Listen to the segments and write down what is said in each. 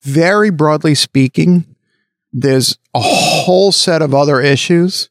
very broadly speaking, there's a whole set of other issues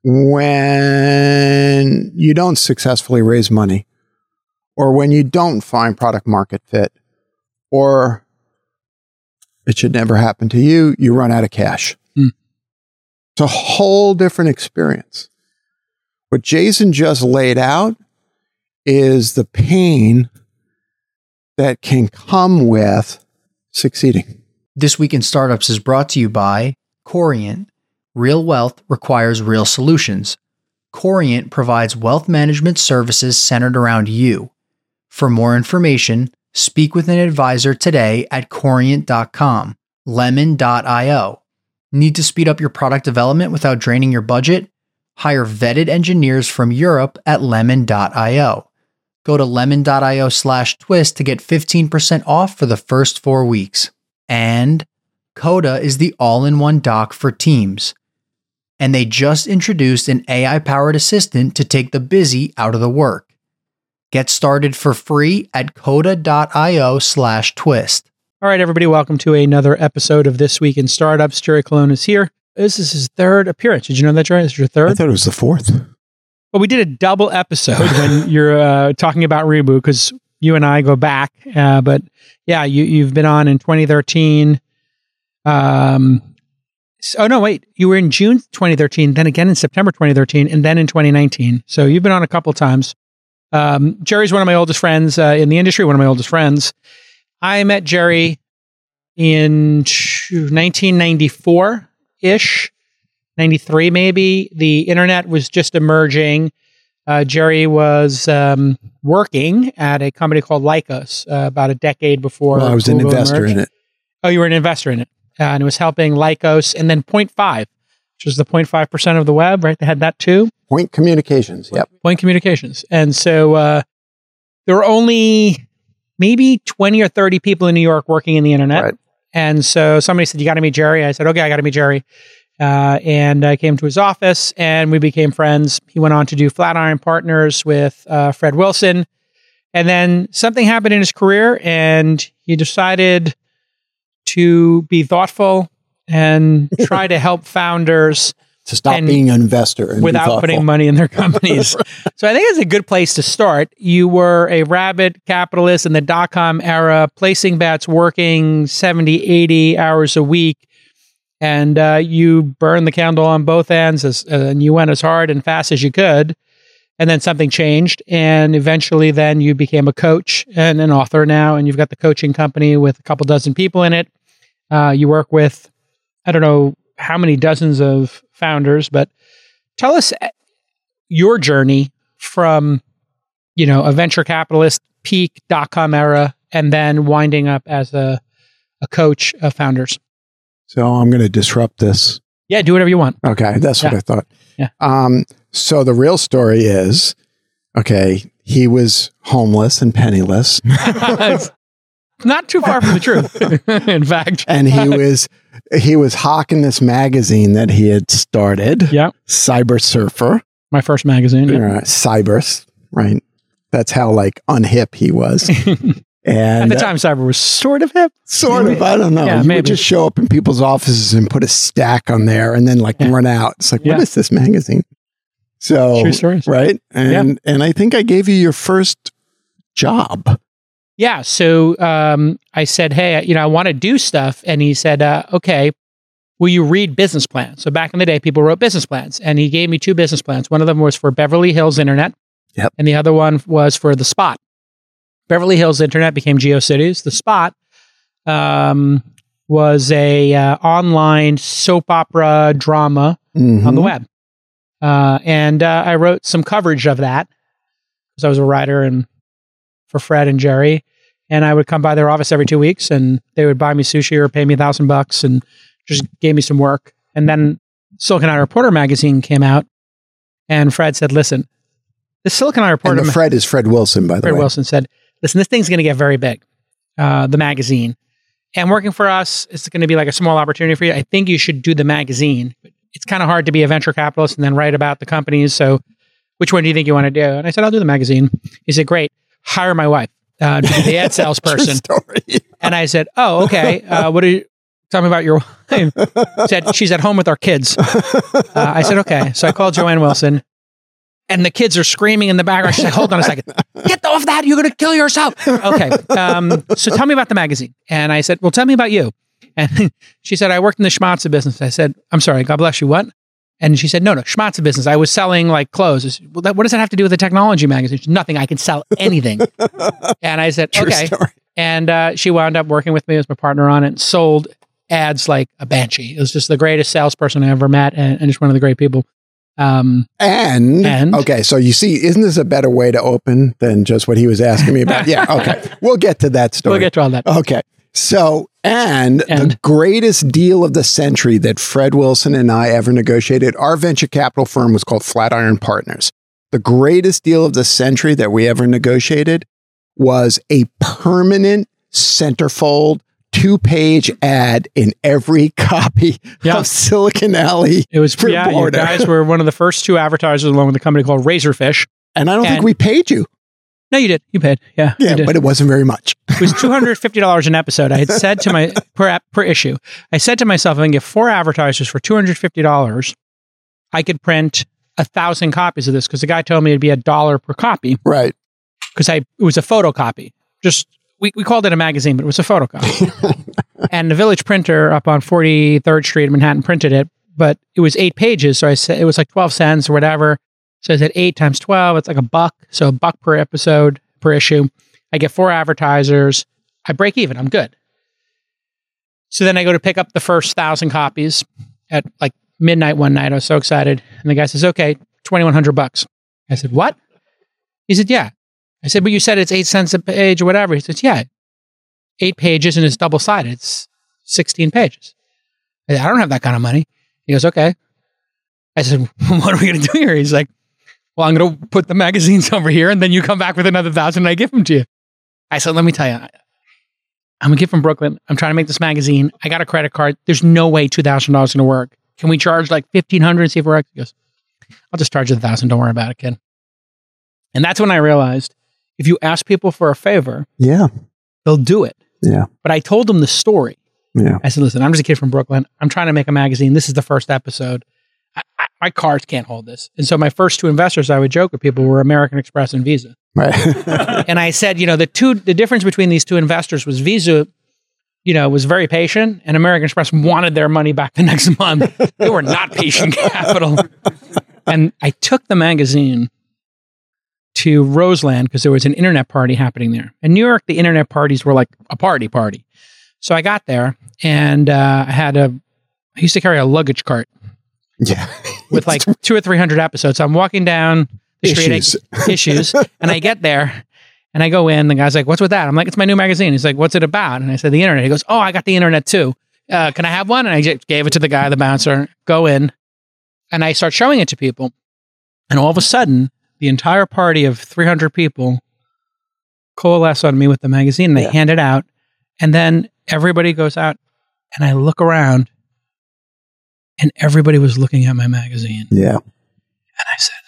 when you don't successfully raise money, or when you don't find product market fit, or it should never happen to you, you run out of cash. It's a whole different experience. What Jason just laid out is the pain that can come with succeeding. This Week in Startups is brought to you by Corient. Real wealth requires real solutions. Corient provides wealth management services centered around you. For more information, speak with an advisor today at Corient.com. Lemon.io. Need to speed up your product development without draining your budget? Hire vetted engineers from Europe at Lemon.io. Go to lemon.io/twist to get 15% off for the first 4 weeks. And Coda is the all-in-one doc for teams. And they just introduced an AI-powered assistant to take the busy out of the work. Get started for free at coda.io/twist. All right, everybody, welcome to another episode of This Week in Startups. Jerry Colonna is here. This is his third appearance. Did you know that, Jerry? This is your third? I thought it was the fourth. Well, we did a double episode when you're talking about Reboot, because you and I go back. But yeah, you've been on in 2013. Oh, no, wait. You were in June 2013, then again in September 2013, and then in 2019. So you've been on a couple times. Jerry's one of my oldest friends in the industry, one of my oldest friends. I met Jerry in 1994-ish, 93 maybe. The internet was just emerging. Jerry was working at a company called Lycos about a decade before. Well, I was Google an investor emerged. in it. Oh, you were an investor in it. And it was helping Lycos, and then Point 5, which was the 0.5% of the web, right? They had that too. Point Communications. Yep. Point Communications. And so there were only maybe 20 or 30 people in New York working in the internet. Right. And so somebody said, you got to meet Jerry. I said, okay, I got to meet Jerry. And I came to his office and we became friends. He went on to do Flatiron Partners with Fred Wilson. And then something happened in his career and he decided to be thoughtful and try to help founders to stop being an investor and without putting money in their companies. So I think it's a good place to start. You were a rabid capitalist in the dot-com era, placing bets, working 70, 80 hours a week. And you burned the candle on both ends and you went as hard and fast as you could. And then something changed. And eventually then you became a coach and an author now. And you've got the coaching company with a couple dozen people in it. You work with, I don't know how many dozens of founders, but tell us your journey from, a venture capitalist, peak dot-com era, and then winding up as a coach of founders. So I'm going to disrupt this. Yeah, do whatever you want. Okay, that's what I thought. Yeah. So the real story is, okay, he was homeless and penniless. Not too far from the truth, in fact. And he was hawking this magazine that he had started. Yeah. Cyber Surfer. My first magazine. Yeah. Cybers, right? That's how unhip he was. And at the time, cyber was sort of hip. Sort of, I don't know. Yeah, you maybe. would just show up in people's offices and put a stack on there and then run out. It's like, what is this magazine? So, true stories. Right? And I think I gave you your first job. Yeah. So I said, hey, I want to do stuff. And he said, okay, will you read business plans? So back in the day, people wrote business plans. And he gave me 2 business plans. One of them was for Beverly Hills Internet. Yep. And the other one was for The Spot. Beverly Hills Internet became GeoCities. The Spot was a online soap opera drama on the web. And I wrote some coverage of that because I was a writer and for Fred and Jerry. And I would come by their office every 2 weeks and they would buy me sushi or pay me $1,000 and just gave me some work. And then Silicon Alley Reporter magazine came out and Fred said, listen, the Silicon Alley Reporter... And the Fred is Fred Wilson, by the way. Fred Wilson said, listen, this thing's going to get very big, the magazine. And working for us, it's going to be like a small opportunity for you. I think you should do the magazine. It's kind of hard to be a venture capitalist and then write about the companies. So which one do you think you want to do? And I said, I'll do the magazine. He said, great. Hire my wife to be the ad salesperson. And I said, oh, okay. Tell me about your wife. Said, she's at home with our kids. I said, okay. So I called Joanne Wilson. And the kids are screaming in the background. She's like, hold on a second. Get off that. You're going to kill yourself. Okay. So tell me about the magazine. And I said, well, tell me about you. And she said, I worked in the schmatza business. I said, I'm sorry, God bless you, what? And she said, no, schmatza business. I was selling like clothes. Well, what does that have to do with the technology magazine? She said, nothing. I can sell anything. And I said, okay. Story. And she wound up working with me as my partner on it and sold ads like a banshee. It was just the greatest salesperson I ever met and just one of the great people. And okay, so you see, isn't this a better way to open than just what he was asking me about? Yeah, okay. We'll get to that story. We'll get to all that. Okay. So, and the greatest deal of the century that Fred Wilson and I ever negotiated, our venture capital firm was called Flatiron Partners. The greatest deal of the century that we ever negotiated was a permanent centerfold 2-page ad in every copy of Silicon Alley. It was, you guys were one of the first 2 advertisers along with a company called Razorfish. And I don't think we paid you. No, you did. You paid. Yeah, but it wasn't very much. It was $250 an episode. I had said to my, per issue, I said to myself, if I can get 4 advertisers for $250, I could print 1,000 copies of this, because the guy told me it'd be $1 per copy. Right. Because it was a photocopy. We called it a magazine, but it was a photocopy. And the Village Printer up on 43rd Street in Manhattan printed it, but it was 8 pages. So I said it was like 12 cents or whatever. So I said 8 times 12, it's like $1. So $1 per episode, per issue. I get 4 advertisers. I break even. I'm good. So then I go to pick up the first 1,000 copies at like midnight one night. I was so excited. And the guy says, okay, $2,100. I said, what? He said, yeah. I said, but you said it's 8 cents a page or whatever. He says, yeah, 8 pages and it's double-sided. It's 16 pages. I said, I don't have that kind of money. He goes, okay. I said, what are we going to do here? He's like, well, I'm going to put the magazines over here and then you come back with another 1,000 and I give them to you. I said, let me tell you, I'm a kid from Brooklyn. I'm trying to make this magazine. I got a credit card. There's no way $2,000 is going to work. Can we charge like $1,500 and see if it works? He goes, I'll just charge you $1,000. Don't worry about it, kid. And that's when I realized, if you ask people for a favor, they'll do it. Yeah. But I told them the story. Yeah. I said, listen, I'm just a kid from Brooklyn. I'm trying to make a magazine. This is the first episode. My cards can't hold this. And so my first 2 investors, I would joke with people, were American Express and Visa. Right. And I said, the difference between these 2 investors was Visa, was very patient, and American Express wanted their money back the next month. They were not patient capital. And I took the magazine to Roseland because there was an internet party happening there. In New York, the internet parties were like a party. So I got there and I used to carry a luggage cart. Yeah. With like 200 or 300 episodes. So I'm walking down the street, issues, and I get there and I go in. The guy's like, what's with that? I'm like, it's my new magazine. He's like, what's it about? And I said, the internet. He goes, oh, I got the internet too. Can I have one? And I just gave it to the guy, the bouncer, go in, and I start showing it to people. And all of a sudden, the entire party of 300 people coalesce on me with the magazine, and I hand it out. And then everybody goes out, and I look around, and everybody was looking at my magazine. Yeah. And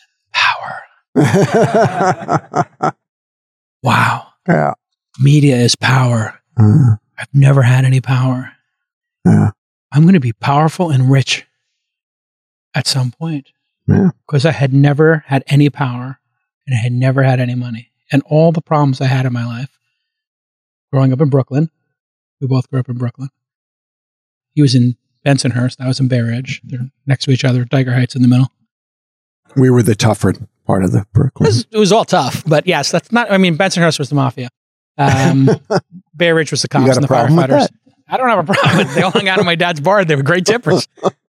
I said, power. Wow. Yeah. Media is power. I've never had any power. I'm going to be powerful and rich at some point. Yeah. Because I had never had any power and I had never had any money. And all the problems I had in my life, growing up in Brooklyn, we both grew up in Brooklyn. He was in Bensonhurst. I was in Bay Ridge. They're next to each other, Tiger Heights in the middle. We were the tougher part of the Brooklyn. It was all tough, but yes, that's not, Bensonhurst was the mafia. Bay Ridge was the cops and the firefighters. I don't have a problem with it. They all hung out at my dad's bar. They were great tippers.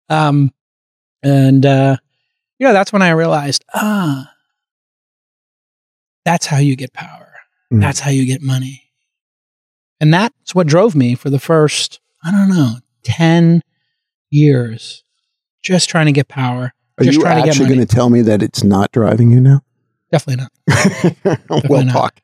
That's when I realized, that's how you get power. That's how you get money. And that's what drove me for the first, 10 years, just trying to get power. Are you actually going to tell me that it's not driving you now? Definitely not. We'll talk.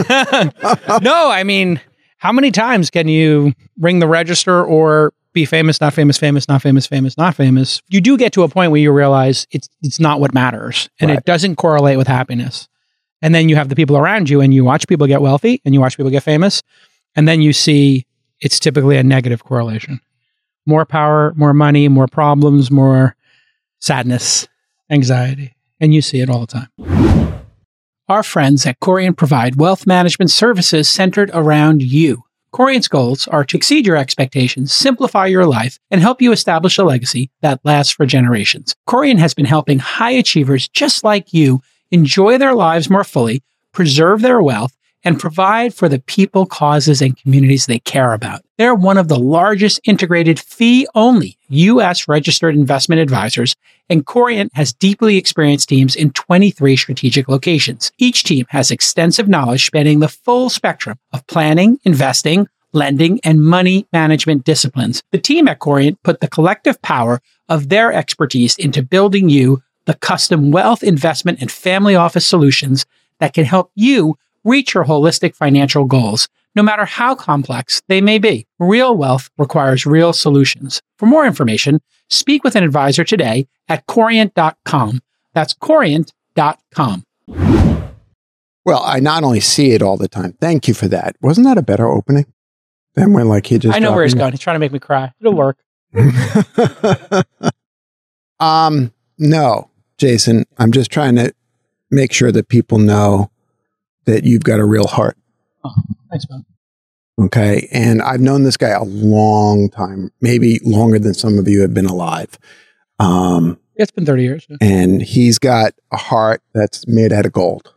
No, how many times can you ring the register or be famous, not famous, famous, not famous, famous, not famous? You do get to a point where you realize it's not what matters, and it doesn't correlate with happiness. And then you have the people around you, and you watch people get wealthy, and you watch people get famous, and then you see it's typically a negative correlation. More power, more money, more problems, more sadness, anxiety. And you see it all the time. Our friends at Corient provide wealth management services centered around you. Corient's goals are to exceed your expectations, simplify your life, and help you establish a legacy that lasts for generations. Corient has been helping high achievers just like you enjoy their lives more fully, preserve their wealth, and provide for the people, causes, and communities they care about. They're one of the largest integrated fee-only U.S. registered investment advisors, and Corient has deeply experienced teams in 23 strategic locations. Each team has extensive knowledge spanning the full spectrum of planning, investing, lending, and money management disciplines. The team at Corient put the collective power of their expertise into building you the custom wealth, investment, and family office solutions that can help you reach your holistic financial goals, no matter how complex they may be. Real wealth requires real solutions. For more information, speak with an advisor today at Corient.com. That's Corient.com. Well, I not only see it all the time. Thank you for that. Wasn't that a better opening? Then when like he just... I know where he's going. He's trying to make me cry. It'll work. No, Jason, I'm just trying to make sure that people know that you've got a real heart. Oh, thanks, man. Okay. And I've known this guy a long time, maybe longer than some of you have been alive. It's been 30 years. Yeah. And he's got a heart that's made out of gold.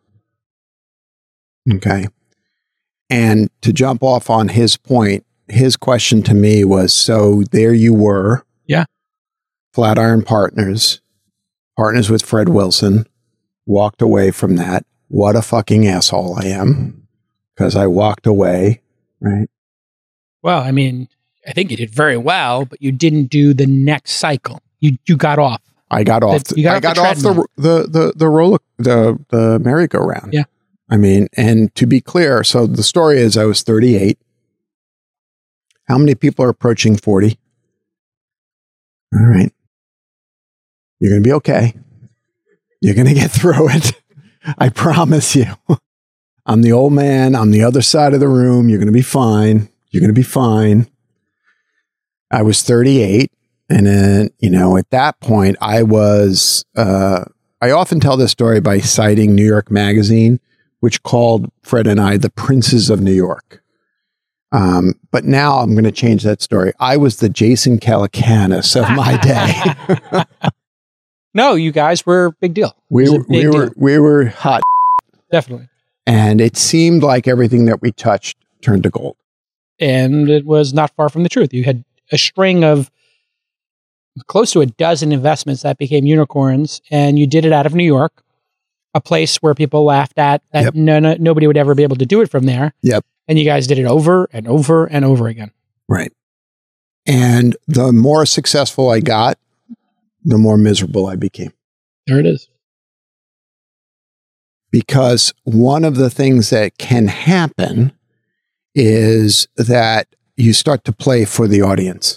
Okay. And to jump off on his point, his question to me was, so there you were. Yeah. Flatiron Partners with Fred Wilson, walked away from that. What a fucking asshole I am, because I walked away, right? Well, I mean, I think you did very well, but you didn't do the next cycle. You got off. I got off. I got off the merry-go-round. Yeah. I mean, and to be clear, so the story is I was 38. How many people are approaching 40? All right. You're going to be okay. You're going to get through it. I promise you. I'm the old man. I'm the other side of the room. You're going to be fine. You're going to be fine. I was 38. And then, at that point, I was, I often tell this story by citing New York Magazine, which called Fred and I the princes of New York. But now I'm going to change that story. I was the Jason Calacanis of my day. No, you guys were a big deal. We were hot. Definitely. And it seemed like everything that we touched turned to gold. And it was not far from the truth. You had a string of close to a dozen investments that became unicorns, and you did it out of New York, a place where people laughed at that. Yep. Nobody would ever be able to do it from there. Yep. And you guys did it over and over and over again. Right. And the more successful I got, the more miserable I became. There it is. Because one of the things that can happen is that you start to play for the audience.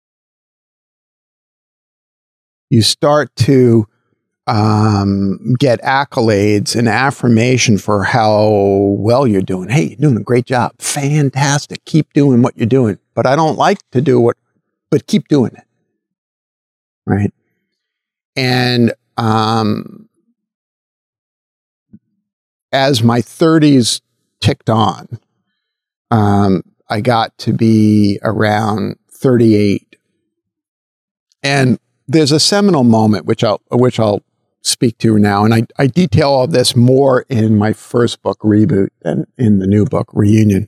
You start to get accolades and affirmation for how well you're doing. Hey, you're doing a great job. Fantastic. Keep doing what you're doing. But I don't like to do but keep doing it. Right? And as my 30s ticked on, I got to be around 38. And there's a seminal moment, which I'll speak to now. And I detail all this more in my first book, Reboot, than in the new book, Reunion,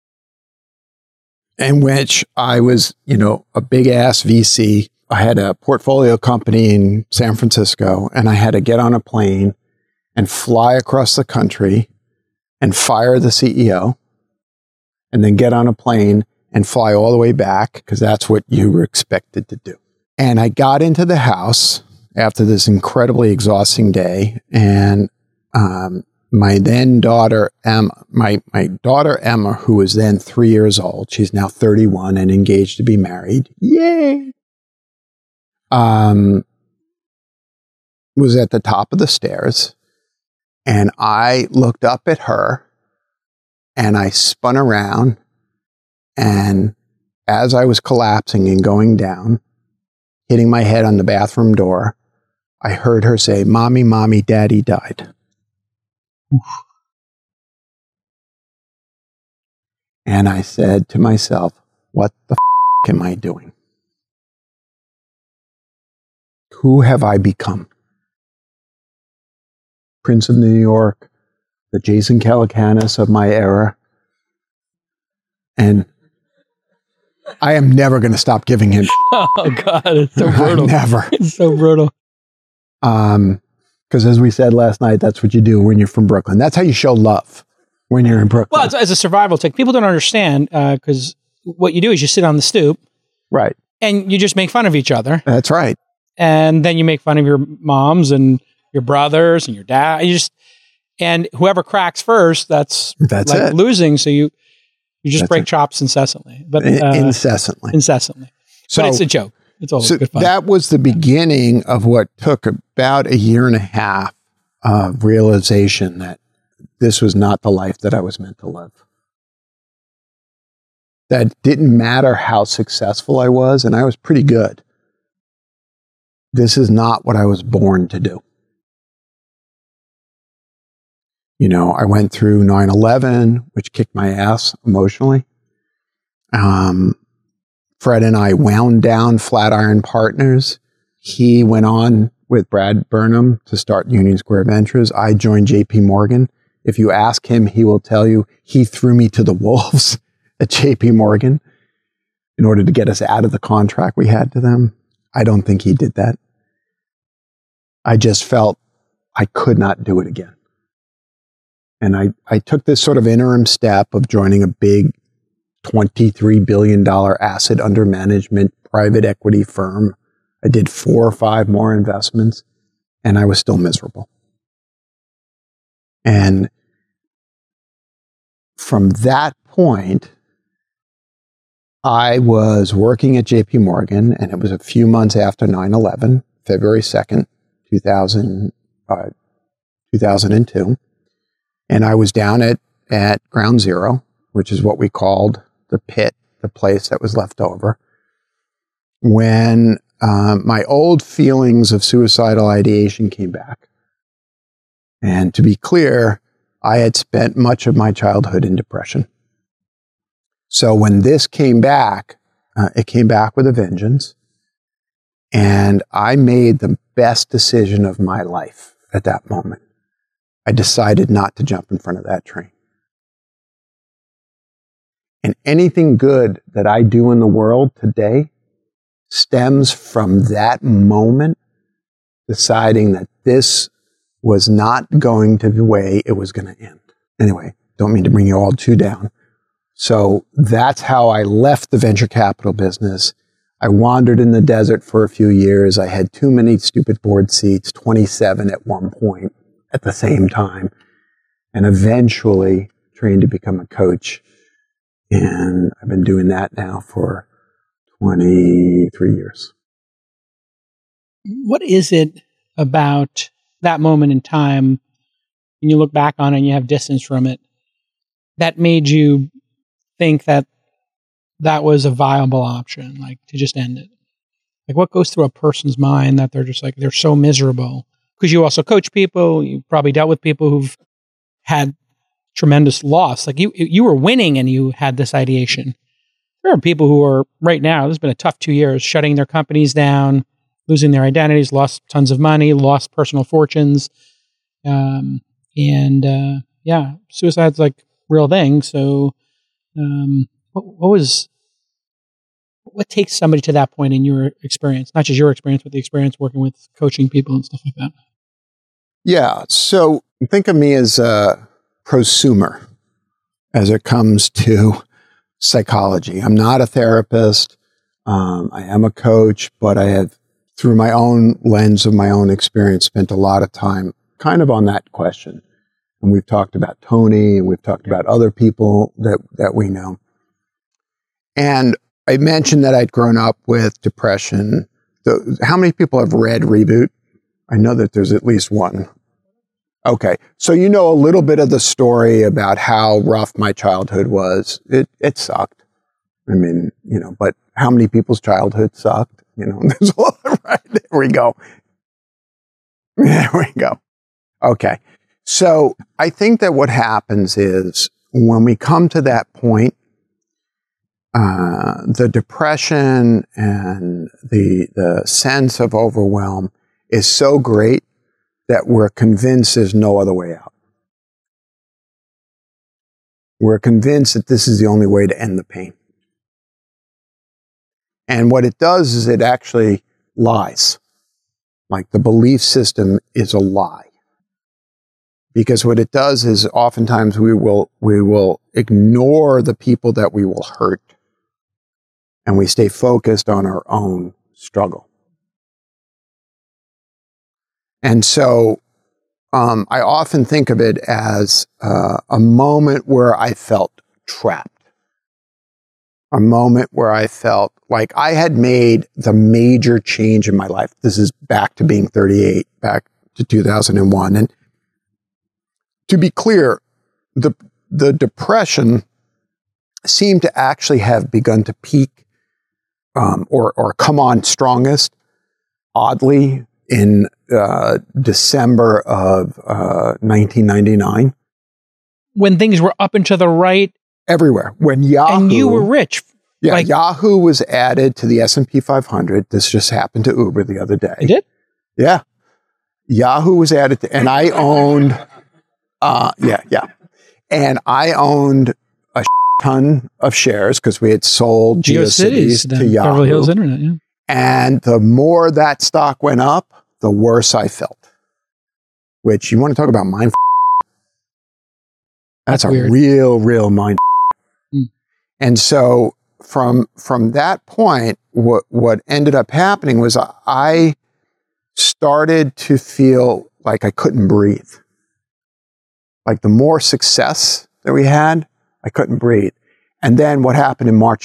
in which I was, a big ass VC. I had a portfolio company in San Francisco, and I had to get on a plane and fly across the country and fire the CEO, and then get on a plane and fly all the way back, because that's what you were expected to do. And I got into the house after this incredibly exhausting day, and my then daughter, my daughter Emma, who was then 3 years old, she's now 31 and engaged to be married. Yay! Was at the top of the stairs, and I looked up at her, and I spun around, and as I was collapsing and going down, hitting my head on the bathroom door, I heard her say, "Mommy, Mommy, Daddy died." Oof. And I said to myself, what the am I doing? Who have I become? Prince of New York, the Jason Calacanis of my era. And I am never going to stop giving him. Oh, God, it's so brutal. Never. It's so brutal. Because as we said last night, that's what you do when you're from Brooklyn. That's how you show love when you're in Brooklyn. Well, it's, as a survival tech, people don't understand because what you do is you sit on the stoop. Right. And you just make fun of each other. That's right. And then you make fun of your moms and your brothers and your dad. And whoever cracks first, that's like it. losing. So you just break chops incessantly. But incessantly. So, but it's a joke. It's always good fun. That was the beginning of what took about a year and a half of realization that this was not the life that I was meant to live. That didn't matter how successful I was, and I was pretty good. This is not what I was born to do. You know, I went through 9/11, which kicked my ass emotionally. Fred and I wound down Flatiron Partners. He went on with Brad Burnham to start Union Square Ventures. I joined JP Morgan. If you ask him, he will tell you he threw me to the wolves at JP Morgan in order to get us out of the contract we had to them. I don't think he did that. I just felt I could not do it again. And I took this sort of interim step of joining a big $23 billion asset under management private equity firm. I did 4 or 5 more investments, and I was still miserable. And from that point, I was working at JP Morgan, and it was a few months after 9/11, February 2nd, 2002. And I was down at Ground Zero, which is what we called the pit, the place that was left over, when my old feelings of suicidal ideation came back. And to be clear, I had spent much of my childhood in depression. So when this came back, it came back with a vengeance. And I made the best decision of my life at that moment. I decided not to jump in front of that train. And anything good that I do in the world today stems from that moment deciding that this was not going to be the way it was going to end. Anyway, don't mean to bring you all too down. So that's how I left the venture capital business. I wandered in the desert for a few years. I had too many stupid board seats, 27 at one point at the same time, and eventually trained to become a coach. And I've been doing that now for 23 years. What is it about that moment in time, when you look back on it and you have distance from it, that made you think that that was a viable option, like to just end it? Like what goes through a person's mind that they're just like, they're so miserable? Because you also coach people, you probably dealt with people who've had tremendous loss. Like you were winning and you had this ideation. There are people who are right now, this has been a tough 2 years, shutting their companies down, losing their identities, lost tons of money, lost personal fortunes. Suicide's like a real thing. So what takes somebody to that point in your experience? Not just your experience, but the experience working with coaching people and stuff like that. Yeah. So think of me as a prosumer as it comes to psychology. I'm not a therapist. I am a coach, but I have, through my own lens of my own experience, spent a lot of time kind of on that question. And we've talked about Tony, and we've talked about other people that we know. And I mentioned that I'd grown up with depression. How many people have read Reboot? I know that there's at least one. Okay. So you know a little bit of the story about how rough my childhood was. It sucked. I mean, but how many people's childhood sucked? There's a lot, right? There we go. There we go. Okay. So I think that what happens is when we come to that point, the depression and the sense of overwhelm is so great that we're convinced there's no other way out. We're convinced that this is the only way to end the pain. And what it does is it actually lies. Like the belief system is a lie. Because what it does is oftentimes we will ignore the people that we will hurt. And we stay focused on our own struggle. And so I often think of it as a moment where I felt trapped. A moment where I felt like I had made the major change in my life. This is back to being 38, back to 2001. And to be clear, the depression seemed to actually have begun to peak or come on strongest, oddly, in December of 1999. When things were up and to the right. Everywhere. When Yahoo... And you were rich. Yeah, Yahoo was added to the S&P 500. This just happened to Uber the other day. It did? Yeah. Yahoo was added to... And I owned... And I owned a ton of shares because we had sold GeoCities to Yahoo. Beverly Hills Internet, yeah. And the more that stock went up, the worse I felt. Which, you want to talk about mind That's a weird. real mind And so from that point, what ended up happening was I started to feel like I couldn't breathe. Like the more success that we had, I couldn't breathe. And then what happened in March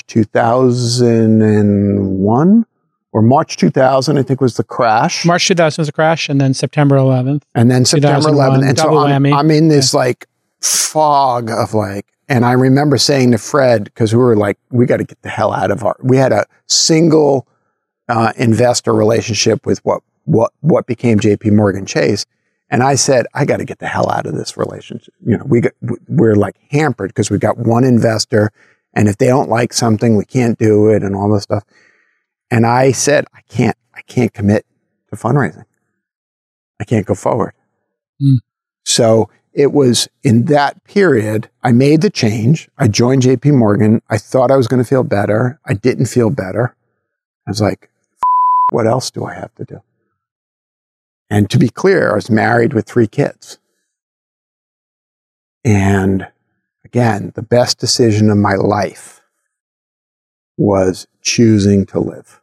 2001 or March 2000, I think was the crash. March 2000 was the crash, and then September 11th. And then September 11th. And so I'm in this fog of and I remember saying to Fred, because we were we got to get the hell out of we had a single investor relationship with what became JP Morgan Chase. And I said, I got to get the hell out of this relationship. We're hampered because we got one investor, and if they don't like something, we can't do it and all this stuff. And I said, I can't commit to fundraising. I can't go forward. So it was in that period, I made the change. I joined JP Morgan. I thought I was going to feel better. I didn't feel better. I was like, what else do I have to do? And to be clear, I was married with 3 kids. And again, the best decision of my life was choosing to live.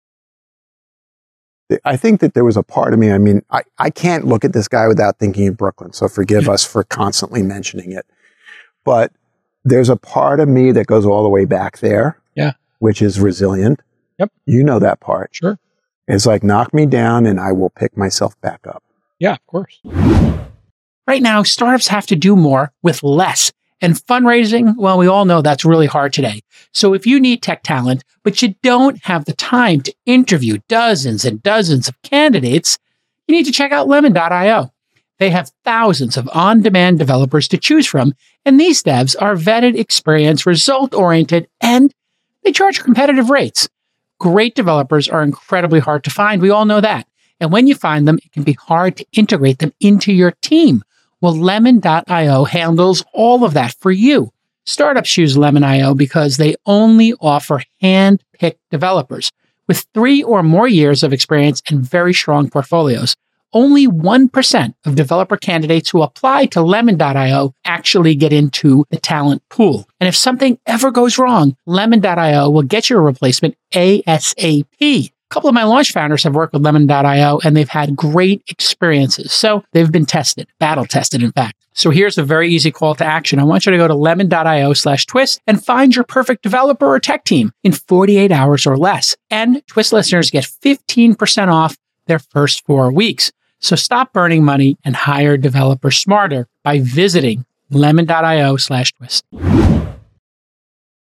I think that there was a part of me, I can't look at this guy without thinking of Brooklyn, so forgive us for constantly mentioning it. But there's a part of me that goes all the way back there, which is resilient. Yep. You know that part. Sure. It's knock me down and I will pick myself back up. Yeah, of course. Right now, startups have to do more with less. And fundraising, well, we all know that's really hard today. So if you need tech talent, but you don't have the time to interview dozens and dozens of candidates, you need to check out Lemon.io. They have thousands of on-demand developers to choose from, and these devs are vetted, experienced, result-oriented, and they charge competitive rates. Great developers are incredibly hard to find. We all know that. And when you find them, it can be hard to integrate them into your team. Well, Lemon.io handles all of that for you. Startups choose Lemon.io because they only offer hand-picked developers with 3 or more years of experience and very strong portfolios. Only 1% of developer candidates who apply to Lemon.io actually get into the talent pool. And if something ever goes wrong, Lemon.io will get you a replacement ASAP. A couple of my launch founders have worked with Lemon.io, and they've had great experiences. So they've been tested, battle tested, in fact. So here's a very easy call to action. I want you to go to lemon.io/twist and find your perfect developer or tech team in 48 hours or less. And Twist listeners get 15% off their first 4 weeks. So stop burning money and hire developers smarter by visiting lemon.io/twist.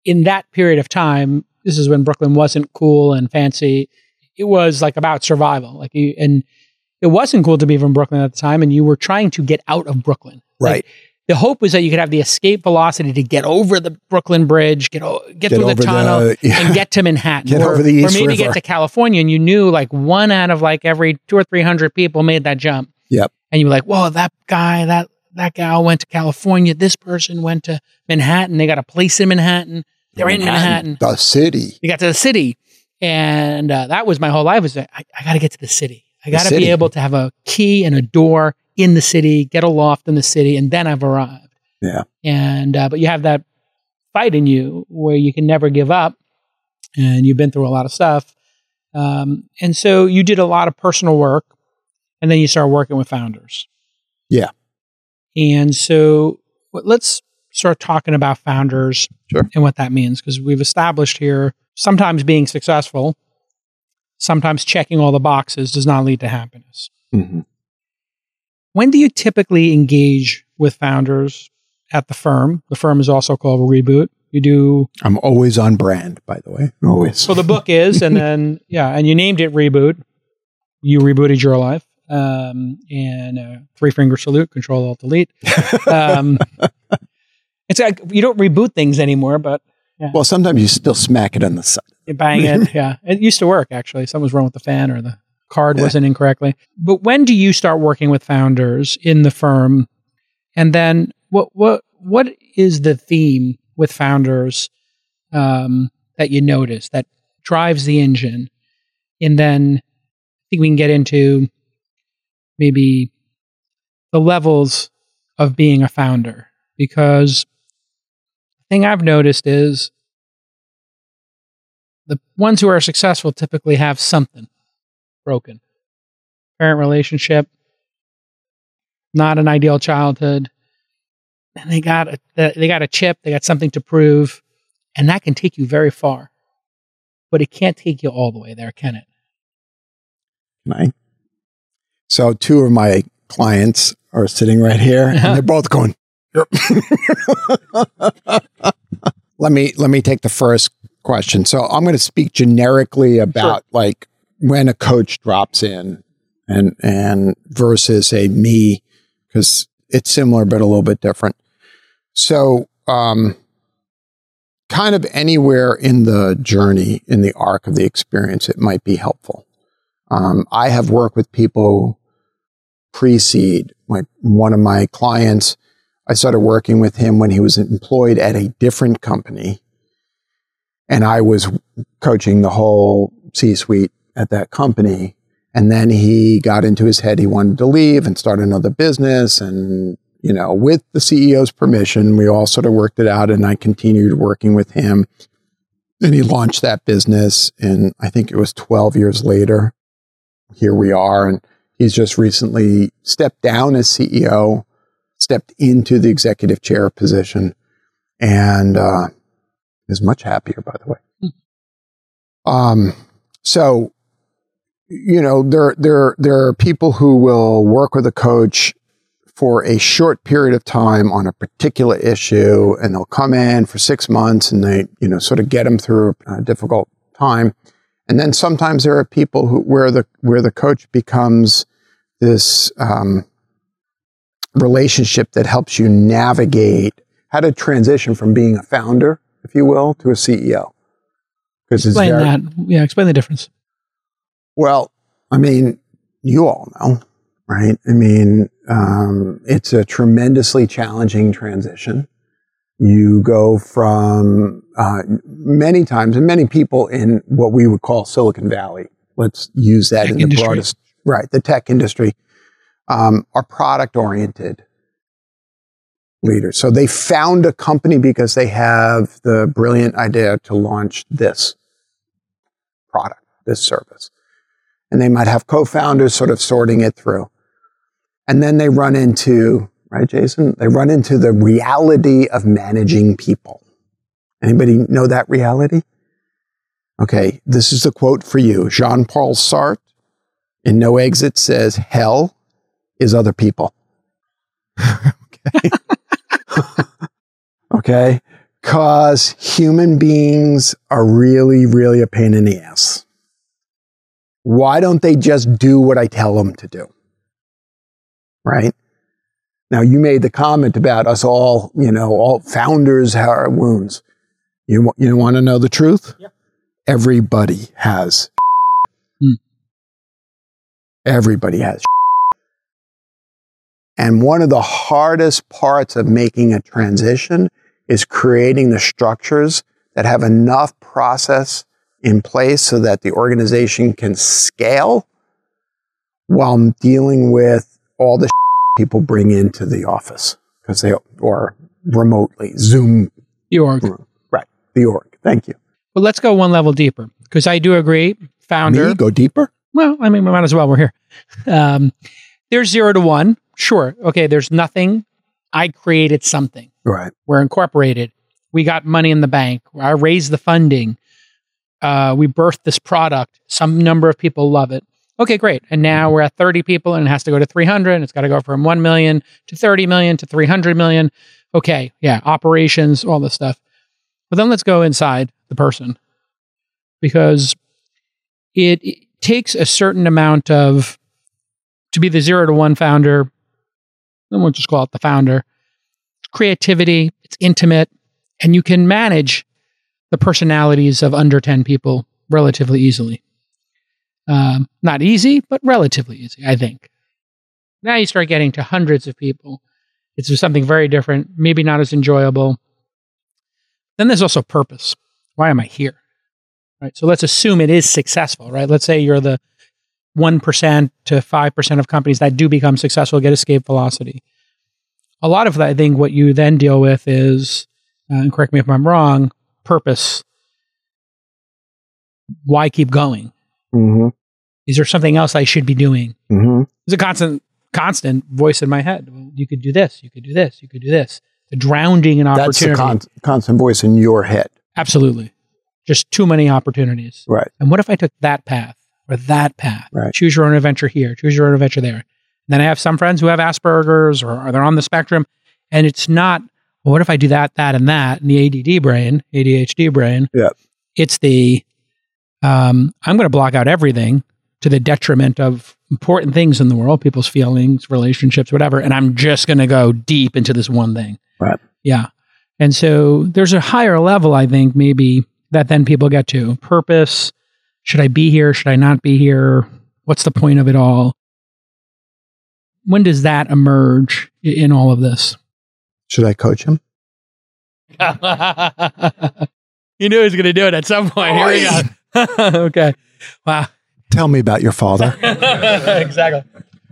in that period of time, this is when Brooklyn wasn't cool and fancy. It was like about survival. And it wasn't cool to be from Brooklyn at the time, and you were trying to get out of Brooklyn. Right. The hope was that you could have the escape velocity to get over the Brooklyn Bridge, get through the tunnel, and get to Manhattan, over the East or maybe River. get to California. And you knew like one out of like every 200 or 300 people made that jump. Yep. And you were like, whoa, that guy, that gal went to California. This person went to Manhattan. They got a place in Manhattan. They're in Manhattan. The city. You got to the city. And that was my whole life, was that I got to get to the city. I got to be able to have a key and a door in the city, get a loft in the city, and then I've arrived. Yeah. And but you have that fight in you where you can never give up, and you've been through a lot of stuff. And so you did a lot of personal work, and then you started working with founders. Yeah. And so let's start talking about founders and what that means, because we've established here sometimes being successful, sometimes checking all the boxes does not lead to happiness. Mm-hmm. When do you typically engage with founders at the firm? The firm is also called Reboot. You do. I'm always on brand, by the way. Always. So the book is, and then, and you named it Reboot. You rebooted your life. And 3-finger salute, Control Alt Delete. It's like you don't reboot things anymore, but. Yeah. Well, sometimes you still smack it on the side. You bang it. Yeah. It used to work, actually. Something was wrong with the fan, or the card wasn't in correctly. But when do you start working with founders in the firm? And then what is the theme with founders that you notice that drives the engine? And then I think we can get into maybe the levels of being a founder, because the thing I've noticed is the ones who are successful typically have something broken. Parent relationship, not an ideal childhood, and they got a chip, they got something to prove, and that can take you very far. But it can't take you all the way there, can it? Right. So 2 of my clients are sitting right here, and they're both going, yep. Let me take the first question. So I'm going to speak generically about like when a coach drops in and versus a me, because it's similar but a little bit different. So kind of anywhere in the journey, in the arc of the experience, it might be helpful. I have worked with people pre-seed. One of my clients, I started working with him when he was employed at a different company, and I was coaching the whole C-suite at that company. And then he got into his head, he wanted to leave and start another business. And, with the CEO's permission, we all sort of worked it out, and I continued working with him. And he launched that business, and I think it was 12 years later. Here we are, and he's just recently stepped down as CEO, stepped into the executive chair position, and is much happier, by the way. So, there are people who will work with a coach for a short period of time on a particular issue, and they'll come in for 6 months, and they, sort of get them through a difficult time. And then sometimes there are people where the coach becomes this relationship that helps you navigate how to transition from being a founder, if you will, to a CEO. Explain that. Yeah, explain the difference. Well, I mean, you all know, right? I mean, it's a tremendously challenging transition. You go from many times, and many people in what we would call Silicon Valley, let's use that in the broadest, right, the tech industry, are product-oriented leaders. So they found a company because they have the brilliant idea to launch this product, this service. And they might have co-founders sort of sorting it through. And then they run into, right, Jason? They run into the reality of managing people. Anybody know that reality? Okay, this is a quote for you. Jean-Paul Sartre in No Exit says, hell is other people. Okay. Okay. Because human beings are really, really a pain in the ass. Why don't they just do what I tell them to do? Right? Now, you made the comment about us all, all founders have our wounds. You want to know the truth? Yeah. Everybody has. Everybody has. And one of the hardest parts of making a transition is creating the structures that have enough process in place so that the organization can scale while dealing with all the people bring into the office or remotely Zoom. The org. Right. The org. Thank you. Well, let's go one level deeper, because I do agree. Founder. Me? Go deeper? Well, I mean, we might as well. We're here. There's 0 to 1. Sure. Okay. There's nothing. I created something. Right. We're incorporated. We got money in the bank. I raised the funding. We birthed this product. Some number of people love it. Okay, great. And now we're at 30 people and it has to go to 300. And it's got to go from 1 million to 30 million to 300 million. Okay. Yeah. Operations, all this stuff. But then let's go inside the person, because it takes a certain amount to be the 0 to 1 founder. Then we'll just call it the founder. It's creativity. It's intimate. And you can manage the personalities of under 10 people relatively easily. Not easy, but relatively easy, I think. Now you start getting to hundreds of people. It's just something very different, maybe not as enjoyable. Then there's also purpose. Why am I here? Right. So let's assume it is successful, right? Let's say you're the 1% to 5% of companies that do become successful get escape velocity. A lot of that, I think, what you then deal with is, and correct me if I'm wrong, purpose. Why keep going? Mm-hmm. Is there something else I should be doing? Mm-hmm. There's a constant voice in my head. Well, you could do this. You could do this. You could do this. The drowning in opportunity. That's the constant voice in your head. Absolutely. Just too many opportunities. Right. And what if I took that path or that path? Right. Choose your own adventure here. Choose your own adventure there. And then I have some friends who have Asperger's or they're on the spectrum. And it's not, well, what if I do that, and that, in the ADD brain, ADHD brain? Yeah. It's the, I'm going to block out everything to the detriment of important things in the world, people's feelings, relationships, whatever. And I'm just going to go deep into this one thing. Right. Yeah. And so there's a higher level, I think, maybe that then people get to. Purpose. Should I be here? Should I not be here? What's the point of it all? When does that emerge in all of this? Should I coach him? You knew he was going to do it at some point. Here we go. Okay. Wow. Tell me about your father. Exactly.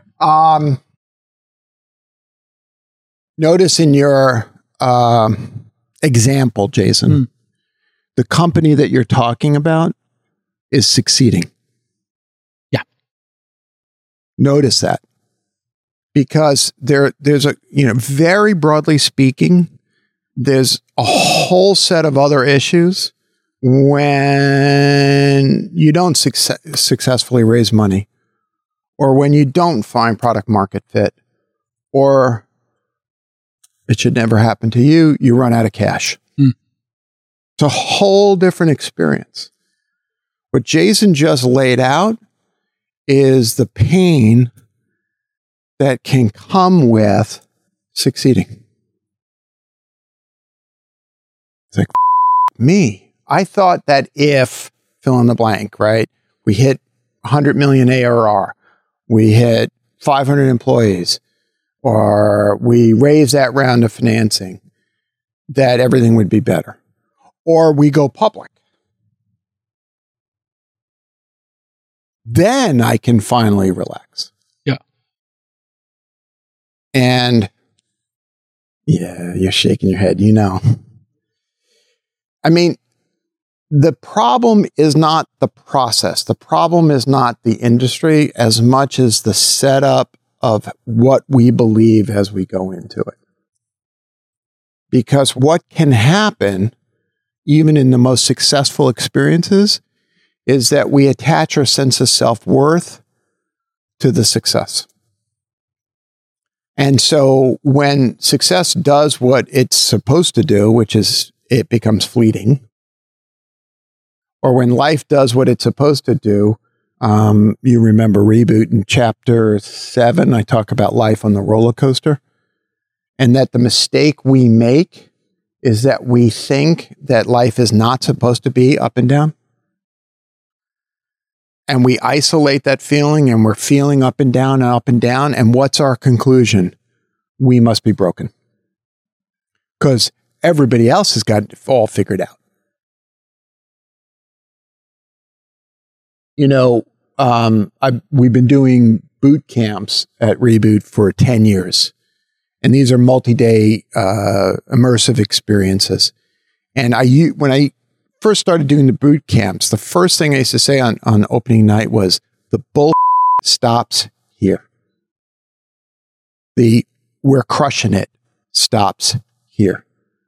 Notice in your example, Jason, the company that you're talking about is succeeding. Yeah. Notice that. Because there's a, very broadly speaking, there's a whole set of other issues when you don't successfully raise money, or when you don't find product market fit, or it should never happen to you, you run out of cash. It's a whole different experience. What Jason just laid out is the pain that can come with succeeding. It's like, me. I thought that if, fill in the blank, right? We hit 100 million ARR, we hit 500 employees, or we raise that round of financing, that everything would be better. Or we go public. Then I can finally relax. Yeah. And yeah, you're shaking your head, I mean, the problem is not the process. The problem is not the industry as much as the setup of what we believe as we go into it. Because what can happen, even in the most successful experiences, is that we attach our sense of self-worth to the success. And so when success does what it's supposed to do, which is it becomes fleeting. Or when life does what it's supposed to do, you remember Reboot in chapter 7, I talk about life on the roller coaster. And that the mistake we make is that we think that life is not supposed to be up and down. And we isolate that feeling and we're feeling up and down and up and down. And what's our conclusion? We must be broken. Because everybody else has got it all figured out. You know, we've been doing boot camps at Reboot for 10 years. And these are multi-day immersive experiences. And when I first started doing the boot camps, the first thing I used to say on opening night was, the bull stops here. The we're crushing it stops here.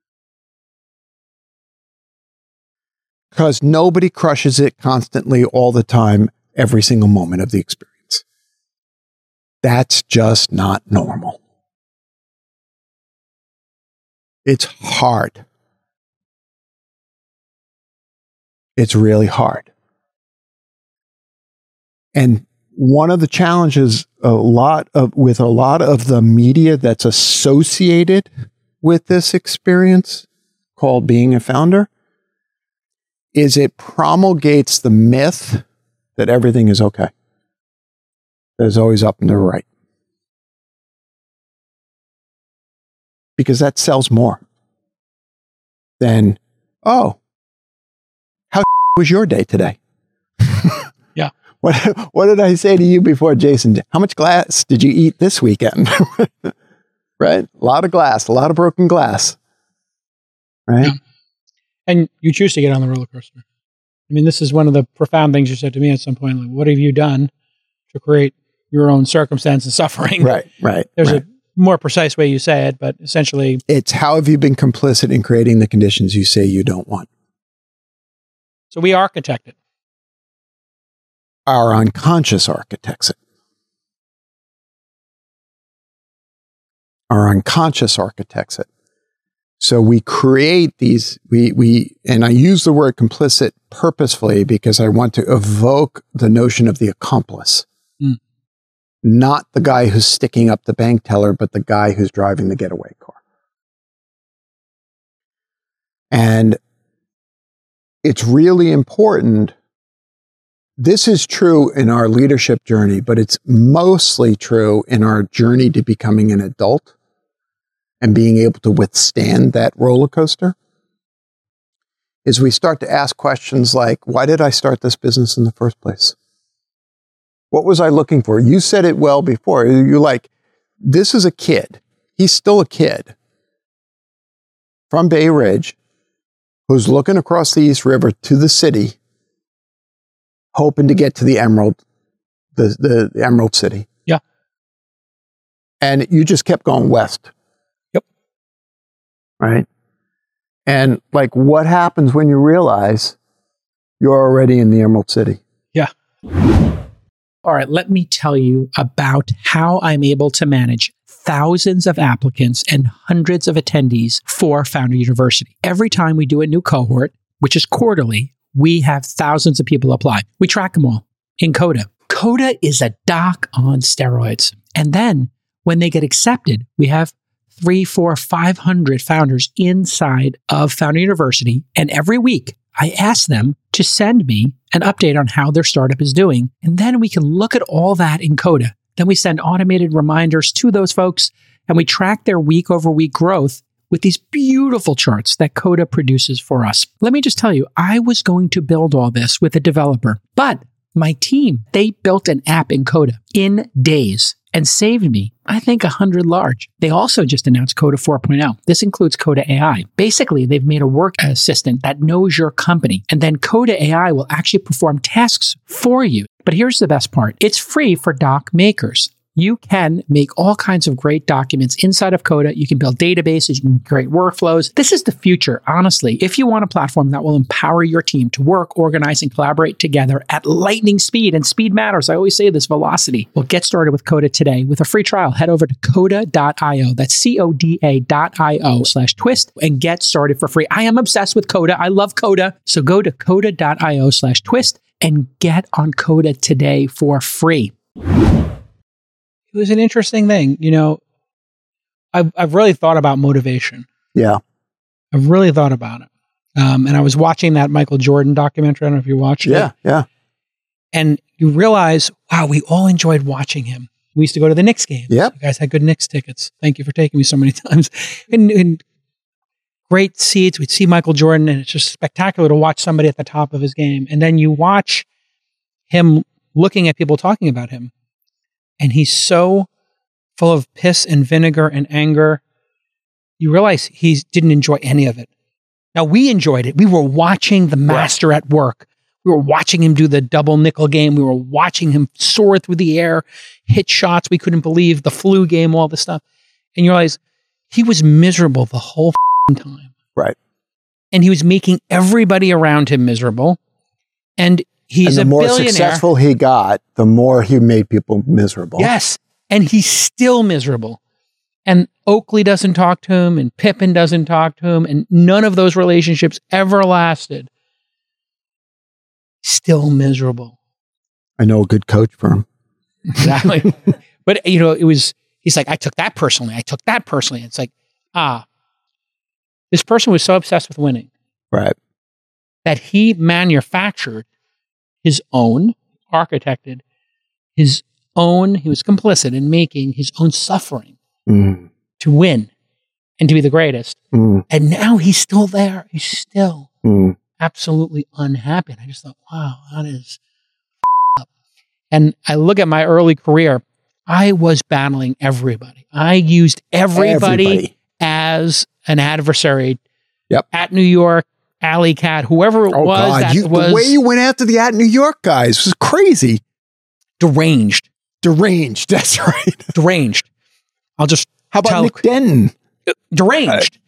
Because nobody crushes it constantly all the time, every single moment of the experience. That's just not normal. It's hard. It's really hard. And one of the challenges with a lot of the media that's associated with this experience, called being a founder, is it promulgates the myth that everything is okay. There's always up and to the right. Because that sells more than, oh, how was your day today? Yeah. What did I say to you before, Jason? How much glass did you eat this weekend? Right? A lot of glass, a lot of broken glass. Right? Yeah. And you choose to get on the roller coaster. I mean, this is one of the profound things you said to me at some point. Like, what have you done to create your own circumstance and suffering? Right. There's a more precise way you say it, but essentially, it's how have you been complicit in creating the conditions you say you don't want? So we architect it. Our unconscious architects it. Our unconscious architects it. So we create these, and I use the word complicit purposefully because I want to evoke the notion of the accomplice. Not the guy who's sticking up the bank teller, but the guy who's driving the getaway car. And it's really important. This is true in our leadership journey, but it's mostly true in our journey to becoming an adult and being able to withstand that roller coaster, is we start to ask questions like, why did I start this business in the first place? What was I looking for? You said it well before. You're like, this is a kid. He's still a kid from Bay Ridge who's looking across the East River to the city, hoping to get to the Emerald, the Emerald City. Yeah. And you just kept going west. Right? And like, what happens when you realize you're already in the Emerald City? Yeah. All right, let me tell you about how I'm able to manage thousands of applicants and hundreds of attendees for Founder University. Every time we do a new cohort, which is quarterly, we have thousands of people apply. We track them all in Coda. Coda is a doc on steroids. And then when they get accepted, we have 300, 400, 500 founders inside of Founder University. And every week, I ask them to send me an update on how their startup is doing. And then we can look at all that in Coda. Then we send automated reminders to those folks, and we track their week over week growth with these beautiful charts that Coda produces for us. Let me just tell you, I was going to build all this with a developer, but my team, they built an app in Coda in days and saved me, I think, 100 large. They also just announced Coda 4.0. This includes Coda AI. Basically, they've made a work assistant that knows your company, and then Coda AI will actually perform tasks for you. But here's the best part. It's free for doc makers. You can make all kinds of great documents inside of Coda. You can build databases, you can create workflows. This is the future, honestly. If you want a platform that will empower your team to work, organize, and collaborate together at lightning speed, and speed matters, I always say this, velocity. Well, get started with Coda today. With a free trial, head over to coda.io. That's coda.io/twist and get started for free. I am obsessed with Coda. I love Coda. So go to coda.io/twist and get on Coda today for free. It was an interesting thing. You know, I've really thought about motivation. Yeah. I've really thought about it. And I was watching that Michael Jordan documentary. I don't know if you watched it. Yeah. And you realize, wow, we all enjoyed watching him. We used to go to the Knicks games. Yep. You guys had good Knicks tickets. Thank you for taking me so many times. And great seats. We'd see Michael Jordan, and it's just spectacular to watch somebody at the top of his game. And then you watch him looking at people talking about him. And he's so full of piss and vinegar and anger. You realize he didn't enjoy any of it. Now, we enjoyed it. We were watching the master at work. We were watching him do the double nickel game. We were watching him soar through the air, hit shots we couldn't believe, the flu game, all this stuff. And you realize he was miserable the whole time. Right. And he was making everybody around him miserable. And he's a billionaire. The more successful he got, the more he made people miserable. Yes. And he's still miserable. And Oakley doesn't talk to him, and Pippen doesn't talk to him, and none of those relationships ever lasted. Still miserable. I know a good coach for him. Exactly. But, you know, he's like, I took that personally. It's like, this person was so obsessed with winning. Right. That he manufactured his own, architected his own, he was complicit in making his own suffering to win and to be the greatest. And now he's still there. He's still absolutely unhappy. And I just thought, wow, that is up. And I look at my early career, I was battling everybody. I used everybody as an adversary. Yep. At New York, Alley Cat, whoever it was. God. The way you went after the at New York guys was crazy. Deranged. That's right. Deranged. I'll just How about Nick Denton? Deranged.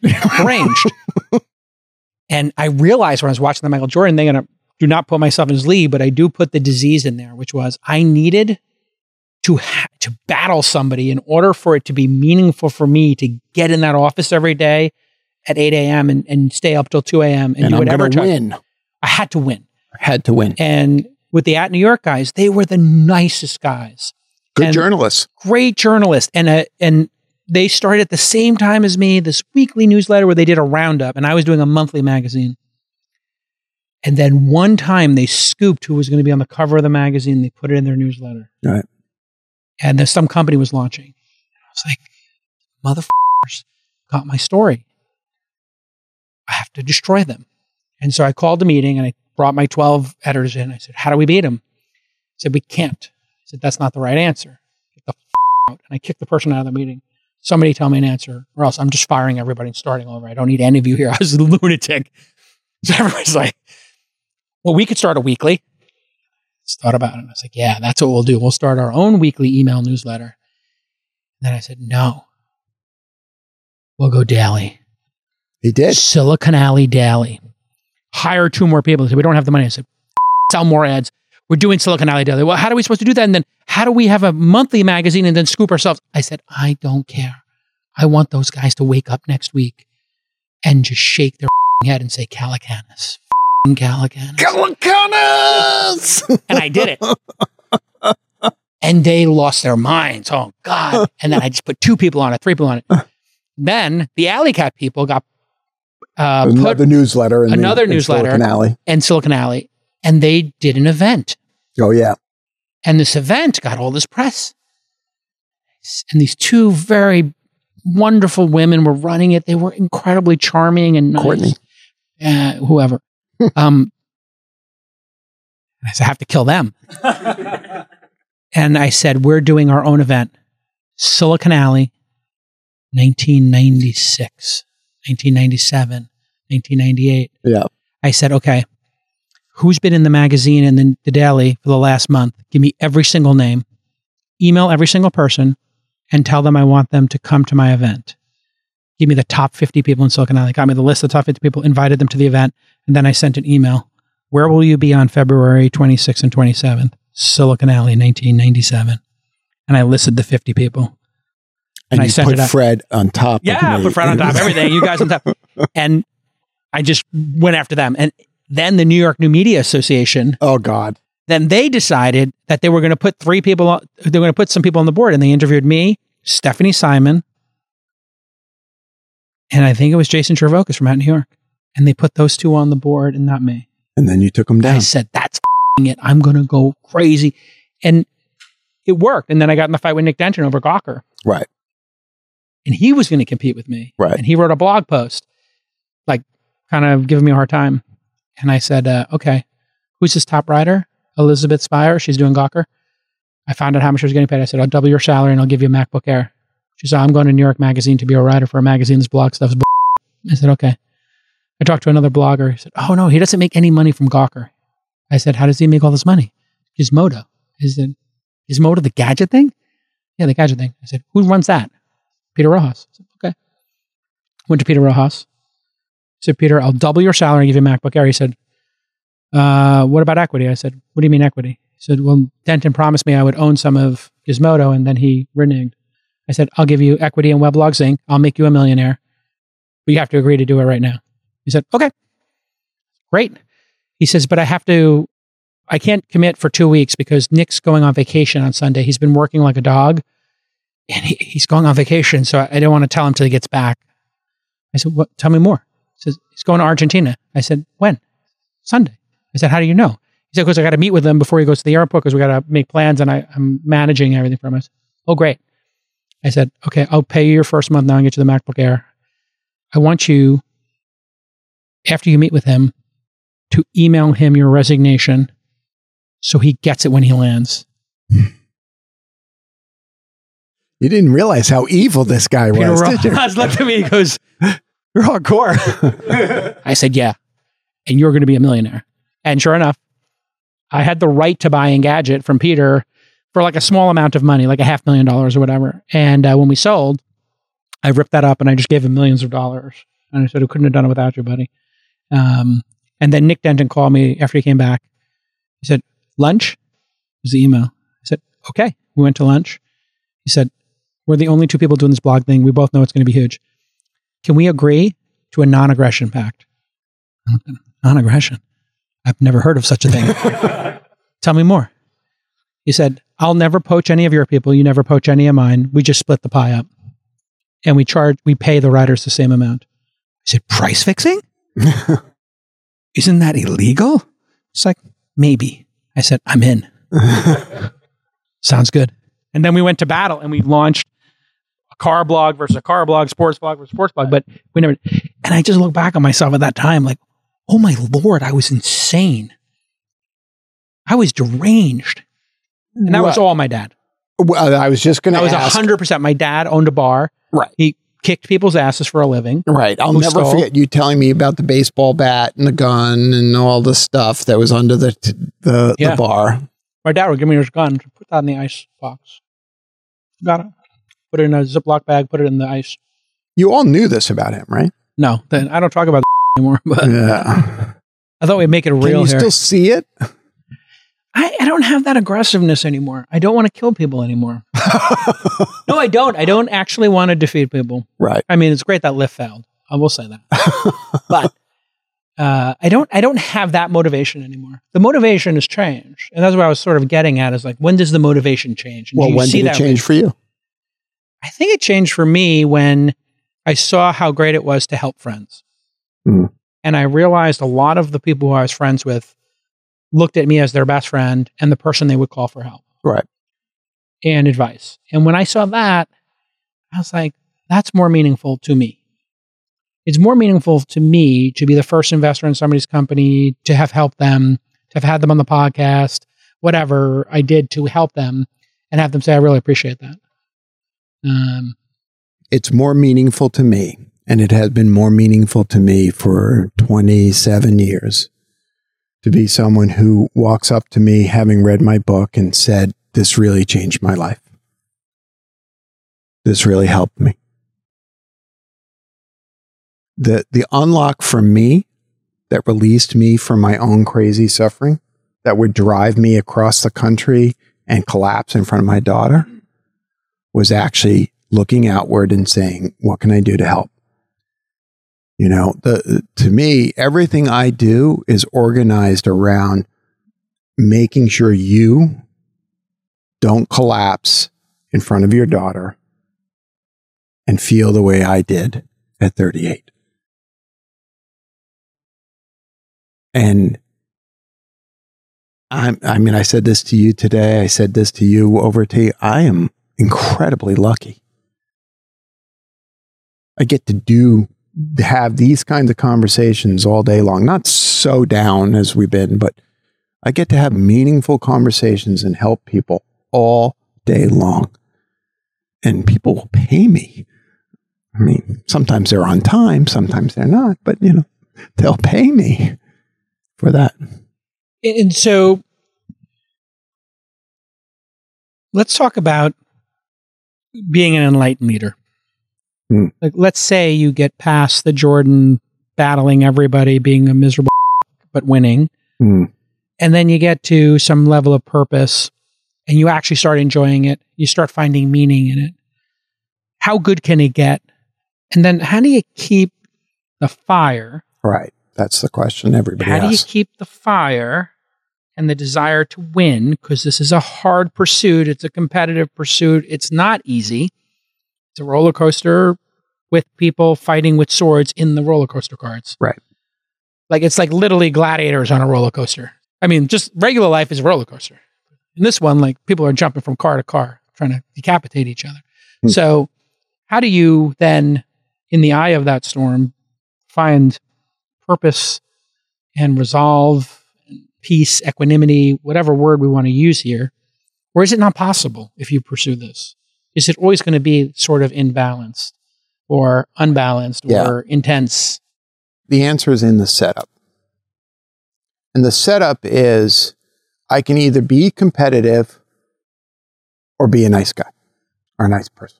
And I realized when I was watching the Michael Jordan thing, and I do not put myself in his league, but I do put the disease in there, which was I needed to battle somebody in order for it to be meaningful for me to get in that office every day at 8 a.m. and stay up till 2 a.m. and do whatever. Win. I had to win. And with the at New York guys, they were the nicest guys. Good journalists. Great journalists. And they started at the same time as me, this weekly newsletter where they did a roundup, and I was doing a monthly magazine. And then one time they scooped who was going to be on the cover of the magazine. They put it in their newsletter. Right. And then some company was launching. I was like, motherfuckers got my story. I have to destroy them. And so I called a meeting and I brought my 12 editors in. I said, how do we beat them? I said, we can't. I said, that's not the right answer. Get the out. And I kicked the person out of the meeting. Somebody tell me an answer, or else I'm just firing everybody and starting over. I don't need any of you here. I was a lunatic. So everybody's like, well, we could start a weekly. I just thought about it. And I was like, yeah, that's what we'll do. We'll start our own weekly email newsletter. And then I said, no, we'll go daily. He did. Silicon Alley Daily. Hire 2 more people. I said, we don't have the money. I said, sell more ads. We're doing Silicon Alley Daily. Well, how are we supposed to do that? And then how do we have a monthly magazine and then scoop ourselves? I said, I don't care. I want those guys to wake up next week and just shake their head and say, Calacanis. Calacanis. Calacanis! And I did it. And they lost their minds. Oh, God. And then I just put 2 people on it, 3 people on it. Then the Alley Cat people got another newsletter. Silicon Alley. And Silicon Alley. And they did an event. Oh, yeah. And this event got all this press. And these 2 very wonderful women were running it. They were incredibly charming and nice. Courtney. Whoever. I said, I have to kill them. And I said, we're doing our own event. Silicon Alley, 1996, 1997, 1998. Yeah. I said, okay, who's been in the magazine and then the daily for the last month? Give me every single name. email every single person and tell them I want them to come to my event. Give me the top 50 people in Silicon Valley. Got me the list of the top 50 people, invited them to the event, and then I sent an email. Where will you be on February 26th and 27th? Silicon Valley, 1997. And I listed the 50 people. And I you sent put it out. Fred on top. Yeah, I put Fred on top, everything. You guys on top. And I just went after them. And then the New York New Media Association. Oh, God. Then they decided that they were going to put they were going to put some people on the board. And they interviewed me, Stephanie Simon, and I think it was Jason Chervokas from out in New York. And they put those two on the board and not me. And then you took them down. I said, that's it. I'm going to go crazy. And it worked. And then I got in the fight with Nick Denton over Gawker. Right. And he was going to compete with me. Right. And he wrote a blog post, like kind of giving me a hard time. And I said, okay, who's his top writer? Elizabeth Spire. She's doing Gawker. I found out how much she was getting paid. I said, I'll double your salary and I'll give you a MacBook Air. She said, I'm going to New York Magazine to be a writer for a magazine. This blog stuff is I said, okay. I talked to another blogger. He said, oh no, he doesn't make any money from Gawker. I said, how does he make all this money? Gizmodo. Is Gizmodo the gadget thing? Yeah, the gadget thing. I said, who runs that? Peter Rojas. I said, okay. Went to Peter Rojas. I said, Peter, I'll double your salary and give you a MacBook Air. He said, what about equity? I said, what do you mean equity? He said, well, Denton promised me I would own some of Gizmodo and then he reneged. I said, I'll give you equity in Weblogs Inc. I'll make you a millionaire. But you have to agree to do it right now. He said, okay, great. He says, but I can't commit for 2 weeks because Nick's going on vacation on Sunday. He's been working like a dog and he's going on vacation. So I don't want to tell him till he gets back. I said, what? Tell me more. He says, he's going to Argentina. I said, when? Sunday. I said, how do you know? He said, because I got to meet with him before he goes to the airport because we got to make plans and I'm managing everything for him. I said, oh, great. I said, okay, I'll pay you your first month now and get you the MacBook Air. I want you, after you meet with him, to email him your resignation so he gets it when he lands. You didn't realize how evil this guy was, did you? Rojas looked at me and goes, you're hardcore. I said, yeah, and you're going to be a millionaire. And sure enough, I had the right to buy Engadget from Peter for like a small amount of money, like $500,000 or whatever. And when we sold, I ripped that up and I just gave him millions of dollars. And I said, I couldn't have done it without you, buddy. And then Nick Denton called me after he came back. He said, lunch? Was the email. I said, okay. We went to lunch. He said, we're the only two people doing this blog thing. We both know it's going to be huge. Can we agree to a non-aggression pact? Non-aggression? I've never heard of such a thing. Tell me more. He said, I'll never poach any of your people. You never poach any of mine. We just split the pie up. And we pay the writers the same amount. I said, price fixing? Isn't that illegal? It's like, maybe. I said, I'm in. Sounds good. And then we went to battle and we launched a car blog versus a car blog, sports blog versus sports blog. But we never, and I just look back on myself at that time like, oh my Lord, I was insane. I was deranged. And that was all my dad. Well, I was just going to ask. That was 100%. My dad owned a bar. Right. He kicked people's asses for a living. Right. I'll never forget you telling me about the baseball bat and the gun and all the stuff that was under the bar. My dad would give me his gun, put that in the ice box. Got it. Put it in a Ziploc bag, put it in the ice. You all knew this about him, right? No. Then I don't talk about anymore. But yeah. I thought we'd make it real. Can you still see it? I don't have that aggressiveness anymore. I don't want to kill people anymore. No, I don't. I don't actually want to defeat people. Right. I mean, it's great that Lyft failed. I will say that. But I don't have that motivation anymore. The motivation has changed. And that's what I was sort of getting at is like, when does the motivation change? And well, when did it change for you? I think it changed for me when I saw how great it was to help friends. Mm. And I realized a lot of the people who I was friends with looked at me as their best friend and the person they would call for help. Right. And advice. And when I saw that, I was like, that's more meaningful to me. It's more meaningful to me to be the first investor in somebody's company, to have helped them, to have had them on the podcast, whatever I did to help them and have them say, I really appreciate that. It's more meaningful to me. And it has been more meaningful to me for 27 years. To be someone who walks up to me having read my book and said, this really changed my life. this really helped me. The unlock for me that released me from my own crazy suffering that would drive me across the country and collapse in front of my daughter was actually looking outward and saying, what can I do to help? You know, to me, everything I do is organized around making sure you don't collapse in front of your daughter and feel the way I did at 38. And I said this to you today. I said this to you over to you. I am incredibly lucky. I get to have these kinds of conversations all day long. Not so down as we've been, but I get to have meaningful conversations and help people all day long. And people will pay me. I mean, sometimes they're on time, sometimes they're not, but you know, they'll pay me for that. And so let's talk about being an enlightened leader. Like, let's say you get past the Jordan battling everybody, being a miserable but winning. And then you get to some level of purpose and you actually start enjoying it. You start finding meaning in it. How good can it get? And then how do you keep the fire? Right. That's the question everybody asks. How do you keep the fire and the desire to win? Because this is a hard pursuit. It's a competitive pursuit. It's not easy. It's a roller coaster with people fighting with swords in the roller coaster cards. Right. Like, it's like literally gladiators on a roller coaster. I mean, just regular life is a roller coaster. In this one, like, people are jumping from car to car, trying to decapitate each other. So how do you then, in the eye of that storm, find purpose and resolve, peace, equanimity, whatever word we want to use here? Or is it not possible if you pursue this? Is it always going to be sort of imbalanced or unbalanced or intense? The answer is in the setup. And the setup is, I can either be competitive or be a nice guy or a nice person.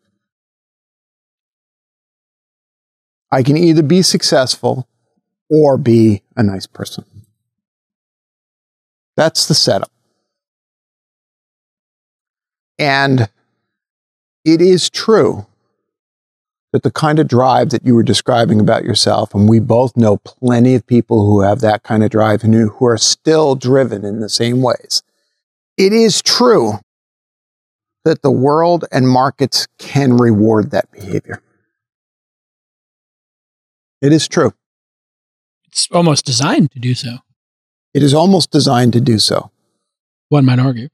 I can either be successful or be a nice person. That's the setup. And it is true that the kind of drive that you were describing about yourself, and we both know plenty of people who have that kind of drive and who are still driven in the same ways. It is true that the world and markets can reward that behavior. It is true. It's almost designed to do so. It is almost designed to do so. One might argue.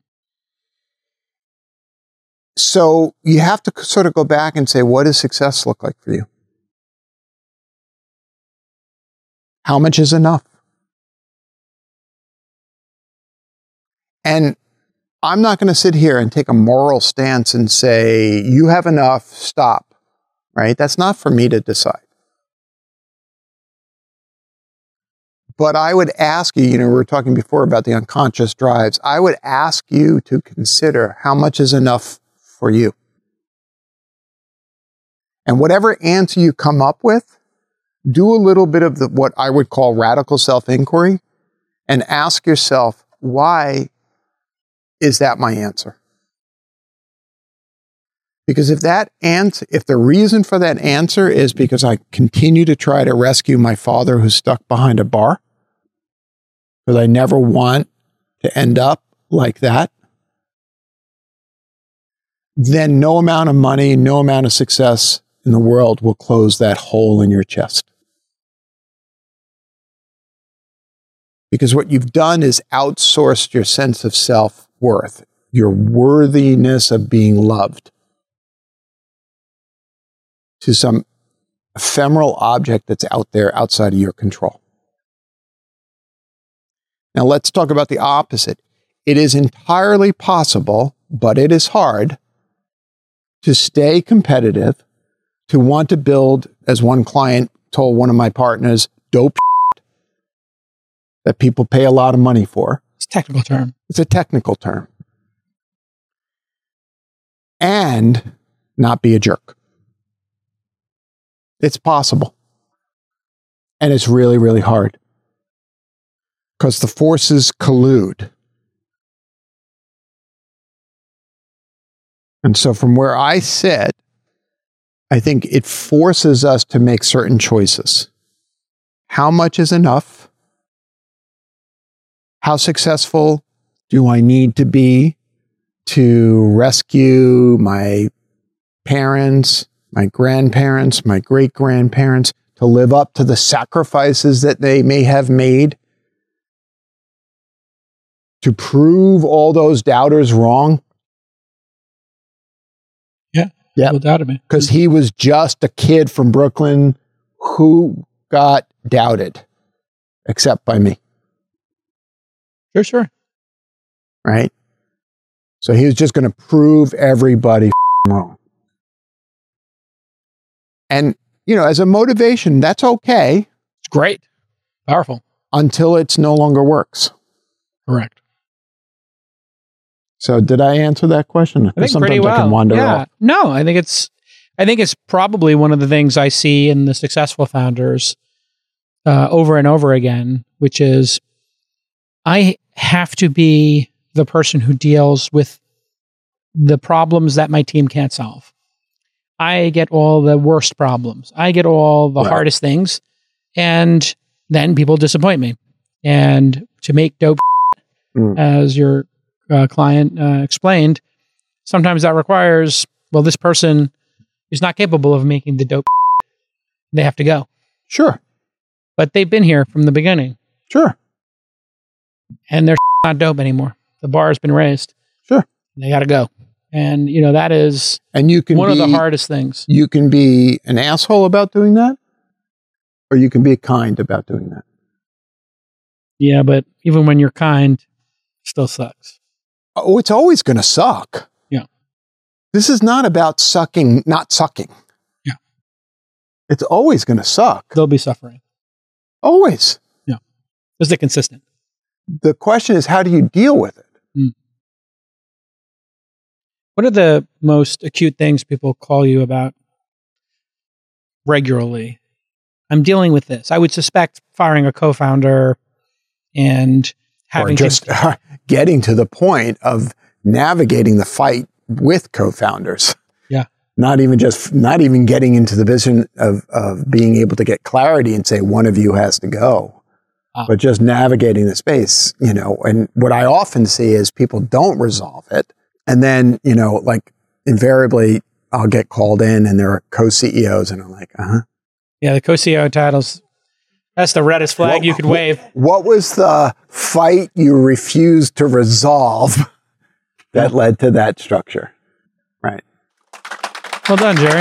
So you have to sort of go back and say, what does success look like for you? How much is enough? And I'm not going to sit here and take a moral stance and say, you have enough, stop, right? That's not for me to decide. But I would ask you, we were talking before about the unconscious drives. I would ask you to consider how much is enough for you. And whatever answer you come up with, do a little bit of what I would call radical self-inquiry and ask yourself, why is that my answer? Because if the reason for that answer is because I continue to try to rescue my father who's stuck behind a bar, because I never want to end up like that, then no amount of money, no amount of success in the world will close that hole in your chest. Because what you've done is outsourced your sense of self-worth, your worthiness of being loved, to some ephemeral object that's out there outside of your control. Now let's talk about the opposite. It is entirely possible, but it is hard, to stay competitive, to want to build, as one client told one of my partners, dope that people pay a lot of money for. It's a technical term. It's a technical term. And not be a jerk. It's possible. And it's really, really hard. Because the forces collude. And so from where I sit, I think it forces us to make certain choices. How much is enough? How successful do I need to be to rescue my parents, my grandparents, my great-grandparents, to live up to the sacrifices that they may have made, to prove all those doubters wrong? Yeah, no doubt of it. Because he was just a kid from Brooklyn who got doubted, except by me. Sure. Right? So he was just going to prove everybody wrong. And, as a motivation, that's okay. It's great. Powerful. Until it's no longer works. Correct. So did I answer that question? I think Sometimes pretty well. I can wander off. No, I think it's probably one of the things I see in the successful founders over and over again, which is I have to be the person who deals with the problems that my team can't solve. I get all the worst problems. I get all the hardest things. And then people disappoint me. And to make dope, as your client explained, sometimes that requires, this person is not capable of making the dope. They have to go. Sure. But they've been here from the beginning. Sure. And they're not dope anymore. The bar has been raised. Sure. They got to go. And, that is and you can one of the hardest things. You can be an asshole about doing that, or you can be kind about doing that. Yeah, but even when you're kind, it still sucks. Oh, it's always going to suck. Yeah. This is not about sucking, not sucking. Yeah. It's always going to suck. They'll be suffering. Always. Yeah. Is it consistent? The question is, how do you deal with it? What are the most acute things people call you about regularly? I'm dealing with this. I would suspect firing a co-founder and having getting to the point of navigating the fight with co-founders. Yeah. Not even getting into the vision of being able to get clarity and say one of you has to go, but just navigating the space, and what I often see is people don't resolve it. And then, invariably I'll get called in and there are co-CEOs and I'm like, Yeah, the co-CEO titles, that's the reddest flag you could wave. What was the fight you refused to resolve that led to that structure? Right. Well done, Jerry.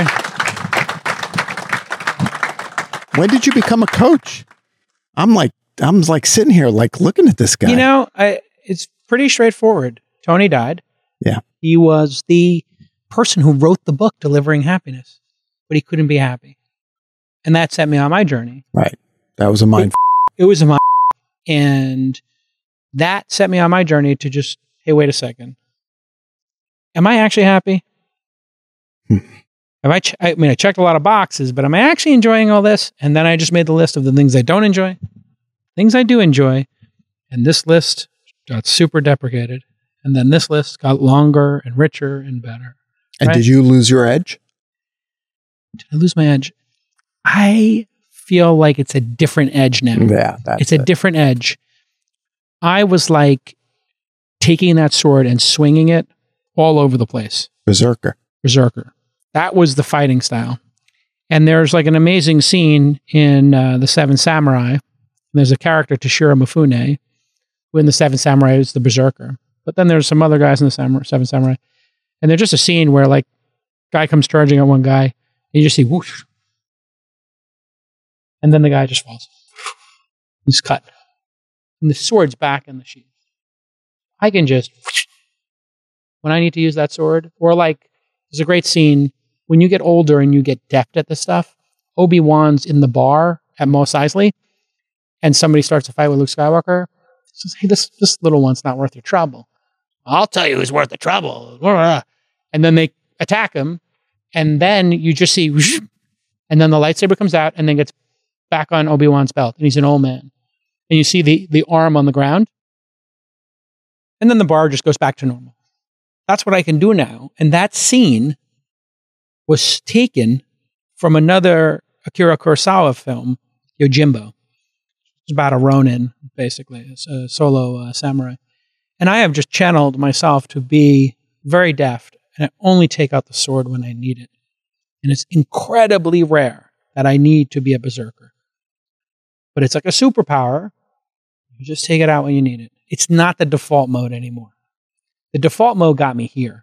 When did you become a coach? I'm like sitting here looking at this guy. It's pretty straightforward. Tony died. Yeah. He was the person who wrote the book, Delivering Happiness, but he couldn't be happy. And that set me on my journey. Right. That was a mind. It was a mind. And that set me on my journey to just, hey, wait a second. Am I actually happy? I checked a lot of boxes, but am I actually enjoying all this? And then I just made the list of the things I don't enjoy, things I do enjoy. And this list got super deprecated. And then this list got longer and richer and better. And did you lose your edge? Did I lose my edge? I feel like it's a different edge now. Yeah, it's a different edge. I was like taking that sword and swinging it all over the place. Berserker. That was the fighting style. And there's like an amazing scene in The Seven Samurai. There's a character, Toshiro Mifune, who in The Seven Samurai is the berserker. But then there's some other guys in the Seven Samurai. And there's just a scene where like guy comes charging at one guy and you just see whoosh. And then the guy just falls. He's cut. And the sword's back in the sheath. I can just whoosh, when I need to use that sword. Or like, there's a great scene when you get older and you get deft at this stuff. Obi-Wan's in the bar at Mos Eisley and somebody starts a fight with Luke Skywalker. Says, hey, this little one's not worth your trouble. I'll tell you who's worth the trouble. And then they attack him. And then you just see, whoosh, and then the lightsaber comes out and then gets back on Obi-Wan's belt. And he's an old man. And you see the arm on the ground. And then the bar just goes back to normal. That's what I can do now. And that scene was taken from another Akira Kurosawa film, Yojimbo. It's about a Ronin, basically. It's a solo samurai. And I have just channeled myself to be very deft, and I only take out the sword when I need it. And it's incredibly rare that I need to be a berserker. But it's like a superpower. You just take it out when you need it. It's not the default mode anymore. The default mode got me here.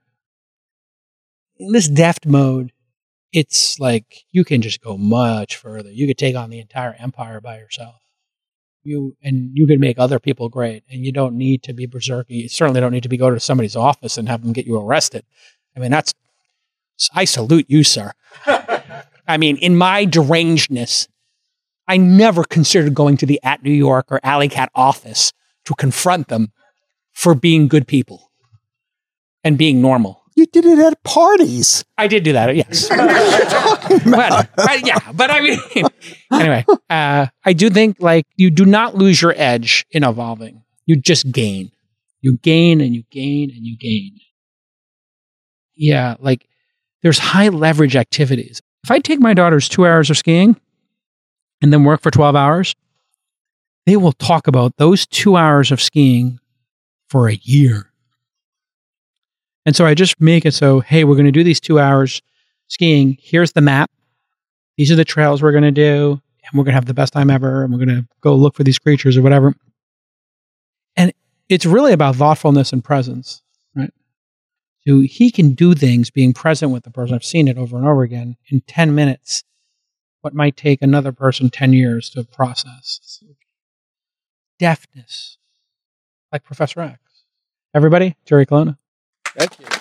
In this deft mode, it's like you can just go much further. You could take on the entire empire by yourself. You could make other people great, and you don't need to be berserker. You certainly don't need to go to somebody's office and have them get you arrested. I mean, I salute you, sir. I mean, in my derangedness, I never considered going to the At New York or Alley Cat office to confront them for being good people and being normal. You did it at parties. I did do that, yes. Yeah, but I mean, anyway, I do think like you do not lose your edge in evolving. You just gain. You gain and you gain and you gain. Yeah, like there's high leverage activities. If I take my daughters 2 hours of skiing and then work for 12 hours, they will talk about those 2 hours of skiing for a year. And so I just make it so, hey, we're going to do these 2 hours skiing. Here's the map. These are the trails we're going to do. And we're going to have the best time ever. And we're going to go look for these creatures or whatever. And it's really about thoughtfulness and presence, right? So he can do things being present with the person. I've seen it over and over again in 10 minutes. What might take another person 10 years to process. So deftness, like Professor X. Everybody, Jerry Colonna. Thank you.